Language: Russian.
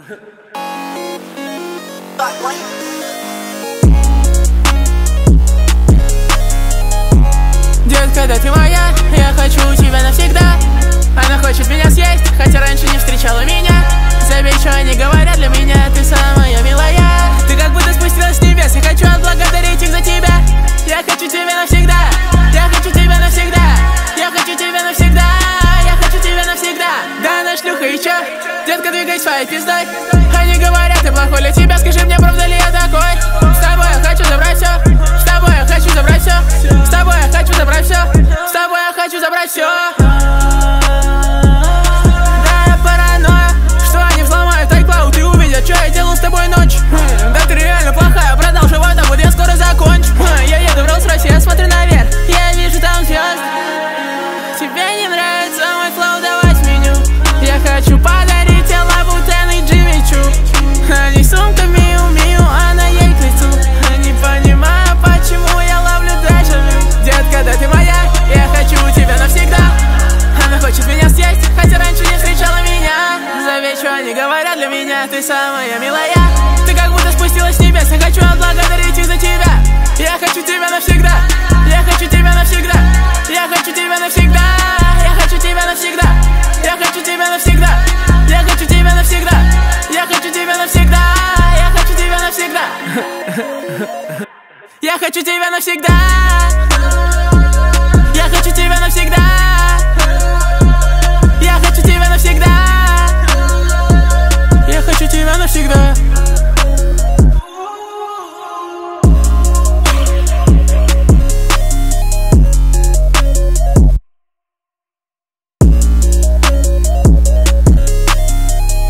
Детка, да ты моя, я хочу тебя навсегда. Она хочет меня съесть, хотя раньше не встречала меня. Забей, что они говорят, для меня ты самая милая. Ты как будто спустилась с небес, я хочу отблагодарить их за тебя. Я хочу тебя навсегда, я хочу тебя навсегда. Я хочу тебя навсегда, я хочу тебя навсегда. Да она шлюха и чё? Детка, двигай своей пиздой. Они говорят, ты плохой для тебя, скажи мне, правда ли я такой? С тобой я хочу забрать все, с тобой я хочу забрать все, с тобой я хочу забрать все, с тобой я хочу забрать все. Да, я паранойя, что они взломают iCloud и увидят, что я делал с тобой ночью. Да ты реально плохая, продолжай вот я скоро закончу. Я еду в Rolls-Royce, я смотрю наверх, я вижу там звезд. Тебе не нравится мой флоу, давай сменю. Я хочу подарить тебе Лабутен и Джимми Чу. Они сумка Миу-Миу, а на ей к лицу. Не понимаю, почему я ловлю дежавю. Детка, да ты моя, я хочу тебя навсегда. Она хочет меня съесть, хотя раньше не встречала меня. Заветь, что они говорят, для меня ты самая милая. Ты как будто спустилась с небес, я хочу отблагодарить их за тебя. Я хочу тебя навсегда, я хочу тебя навсегда. Я хочу тебя навсегда, я хочу тебя навсегда. Я хочу тебя навсегда, я хочу тебя навсегда. Я хочу тебя навсегда, я хочу тебя навсегда. Я хочу тебя навсегда.